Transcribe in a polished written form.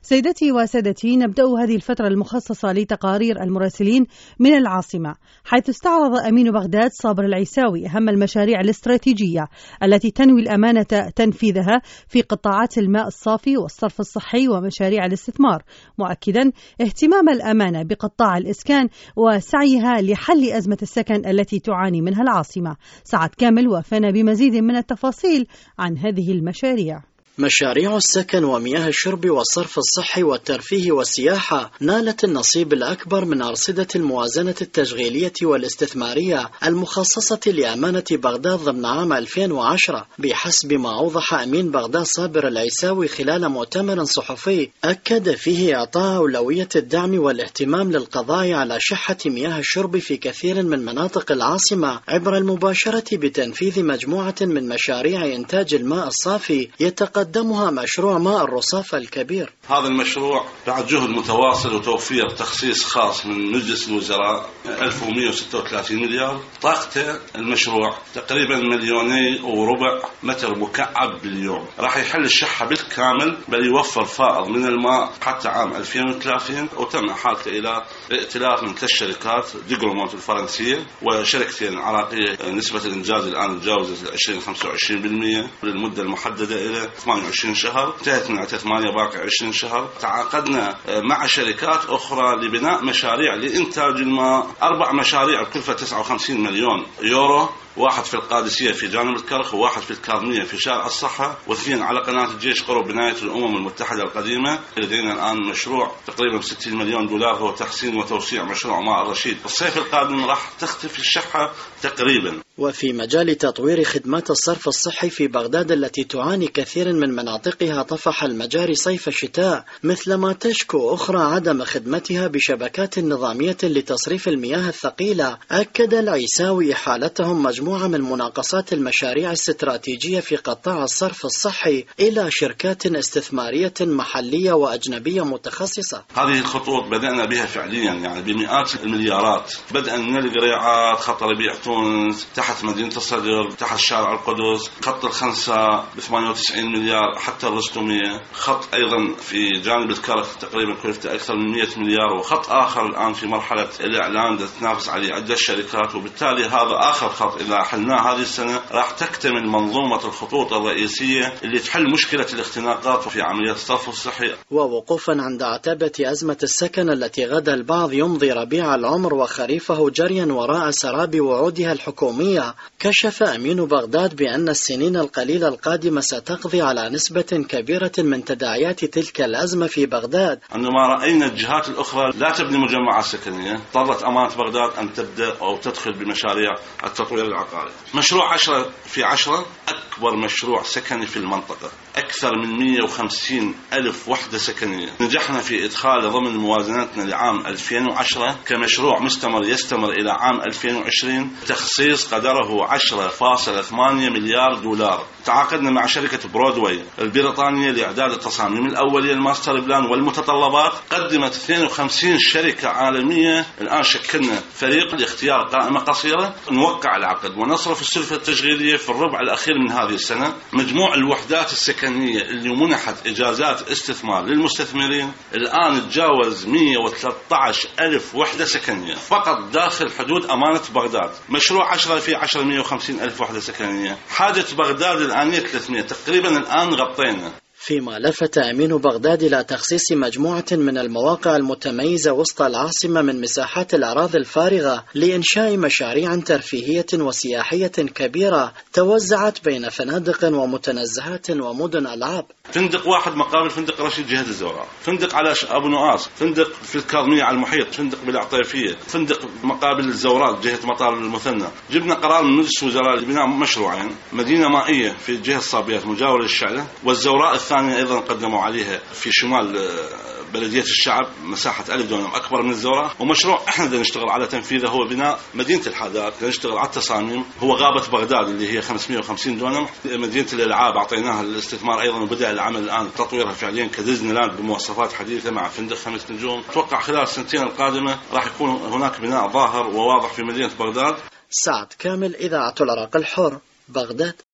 سيدتي وسادتي، نبدأ هذه الفترة المخصصة لتقارير المراسلين من العاصمة، حيث استعرض أمين بغداد صابر العيساوي أهم المشاريع الاستراتيجية التي تنوي الأمانة تنفيذها في قطاعات الماء الصافي والصرف الصحي ومشاريع الاستثمار، مؤكدا اهتمام الأمانة بقطاع الإسكان وسعيها لحل أزمة السكن التي تعاني منها العاصمة. سعد كامل وافانا بمزيد من التفاصيل عن هذه المشاريع. مشاريع السكن ومياه الشرب والصرف الصحي والترفيه والسياحة نالت النصيب الأكبر من أرصدة الموازنة التشغيلية والاستثمارية المخصصة لأمانة بغداد ضمن عام 2010 بحسب ما أوضح أمين بغداد صابر العيساوي خلال مؤتمر صحفي أكد فيه إعطاء أولوية الدعم والاهتمام للقضاء على شحة مياه الشرب في كثير من مناطق العاصمة عبر المباشرة بتنفيذ مجموعة من مشاريع إنتاج الماء الصافي يتقدمها مشروع ماء الرصافة الكبير. هذا المشروع بعد جهد متواصل وتوفير تخصيص خاص من مجلس الوزراء 1136 مليار، طاقته المشروع تقريبا 2.25 مليون متر مكعب باليوم، راح يحل الشحة بالكامل، بل يوفر فائض من الماء حتى عام 2030. وتم إحالته إلى ائتلاف من 3 شركات، ديغلومونت الفرنسية وشركتين عراقية، نسبة الإنجاز الآن تجاوزت 20-25% للمدة المحددة إلى 28 شهر، انتهت من 8 باقي 20 شهر. تعاقدنا مع شركات أخرى لبناء مشاريع لإنتاج الماء، 4 مشاريع بكلفة 59 مليون يورو، 1 في القادسية في جانب الكرخ، و1 في الكاظمية في شارع الصحة، و2 على قناة الجيش قرب بناية الأمم المتحدة القديمة. لدينا الآن مشروع تقريبا 60 مليون دولار هو تحسين وتوسيع مشروع ماء الرشيد. الصيف القادم راح تختفي الشحة تقريبا. وفي مجال تطوير خدمات الصرف الصحي في بغداد التي تعاني كثير من مناطقها طفح المجاري صيف الشتاء، مثلما تشكو أخرى عدم خدمتها بشبكات نظامية لتصريف المياه الثقيلة، أكد العيساوي حالتهم مجموعة من مناقصات المشاريع الاستراتيجية في قطاع الصرف الصحي إلى شركات استثمارية محلية وأجنبية متخصصة. هذه الخطوط بدأنا بها فعليا، يعني بمئات المليارات، بدءا من القريعات، خط ربيع تونس، تحت مدينة الصدر، تحت شارع القدس، خط الخنساء ب98 مليار، حتى الرستمية، خط أيضا في جانب الكرخ تقريبا كلفته أكثر من 100 مليار، وخط آخر الآن في مرحلة الإعلان تتنافس عليه عدة شركات. وبالتالي هذا آخر خط إذا حلناه هذه السنة راح تكتمل منظومة الخطوط الرئيسية اللي تحل مشكلة الاختناقات في عمليات الصرف الصحي. ووقوفا عند عتبة أزمة السكن التي غدا البعض يمضي ربيع العمر وخريفه جريا وراء سراب وعودها الحكومية، كشف أمين بغداد بأن السنين القليلة القادمة ستقضي على نسبة كبيرة من تداعيات تلك الأزمة في بغداد. عندما رأينا الجهات الأخرى لا تبني مجمعات سكنية، اضطرت أمانة بغداد أن تبدأ أو تدخل بمشاريع التطوير العقاري. مشروع 10 في 10 أكبر مشروع سكني في المنطقة، أكثر من 150 ألف وحدة سكنية، نجحنا في إدخاله ضمن موازنتنا لعام 2010 كمشروع مستمر يستمر إلى عام 2020، تخصيص قدره 10.8 مليار دولار. تعاقدنا مع شركة برودواي البريطانية لإعداد التصاميم الأولية الماستر بلان والمتطلبات، قدمت 52 شركة عالمية. الآن شكلنا فريق لاختيار قائمة قصيرة، نوقع العقد ونصرف السلفة التشغيلية في الربع الأخير من هذه السنة. مجموع الوحدات السكنية اللي منحت إجازات استثمار للمستثمرين الآن تجاوز 113 ألف وحدة سكنية فقط داخل حدود أمانة بغداد. مشروع 10 في 10 150 ألف وحدة سكنية، حاجة بغداد الآن 300 تقريبا الآن غطينا. فيما لفت أمين بغداد إلى تخصيص مجموعة من المواقع المتميزة وسط العاصمة من مساحات الأراضي الفارغة لإنشاء مشاريع ترفيهية وسياحية كبيرة توزعت بين فنادق ومتنزهات ومدن ألعاب. فندق واحد مقابل فندق رشيد جهة الزوراء، فندق على أبو نواس، فندق في الكاظمية على المحيط، فندق بالعطيفية، فندق مقابل الزوراء جهة مطار المثنى. جبنا قرار من مجلس الوزراء لبناء مشروعين، مدينة مائية في جهة الصابيات مجاورة للشعلة، والزوراء الثانية أيضا قدموا عليها في شمال بلدية الشعب مساحة 1000 دونم أكبر من الزوراء. ومشروع إحنا بدنا نشتغل على تنفيذه هو بناء مدينة الحدائق، بدنا نشتغل على التصاميم، هو غابة بغداد اللي هي 550 دونم. مدينة الألعاب أعطيناها الاستثمار أيضا، وبدأ العمل الآن تطويرها فعليا كديزني لاند بمواصفات حديثة مع فندق 5 نجوم. أتوقع خلال السنتين القادمة راح يكون هناك بناء ظاهر وواضح في مدينة بغداد. سعد كامل، إذاعة العراق الحر، بغداد.